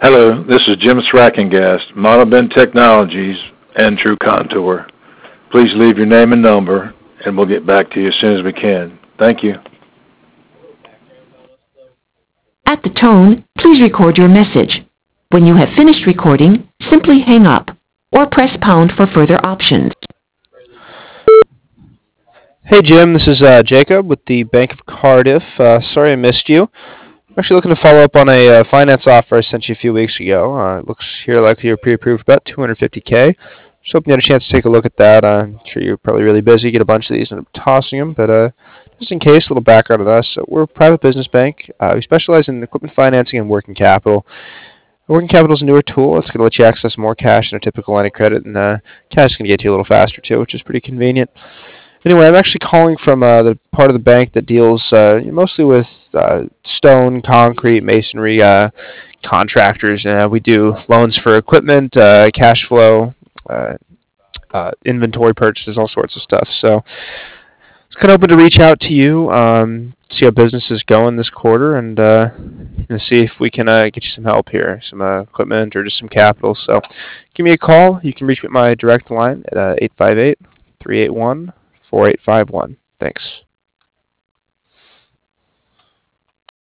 Hello, this is Jim Thrackengast, Monobin Technologies and True Contour. Please leave your name and number, and we'll get back to you as soon as we can. Thank you. At the tone, please record your message. When you have finished recording, simply hang up or press pound for further options. Hey Jim, this is Jacob with the Bank of Cardiff. Sorry I missed you. I'm actually looking to follow up on a finance offer I sent you a few weeks ago. It looks here like you're pre-approved for about $250K. Just hoping you had a chance to take a look at that. I'm sure you're probably really busy, get a bunch of these and tossing them, but just in case, a little background on us. We're a private business bank. We specialize in equipment financing and working capital. Working capital is a newer tool. It's going to let you access more cash than a typical line of credit, and cash is going to get you a little faster too, which is pretty convenient. Anyway, I'm actually calling from the part of the bank that deals mostly with stone, concrete, masonry contractors. We do loans for equipment, cash flow, inventory purchases, all sorts of stuff. So it's kind of open to reach out to you, see how business is going this quarter, and see if we can get you some help here, some equipment or just some capital. So give me a call. You can reach me at my direct line at 858-381-4851. Thanks.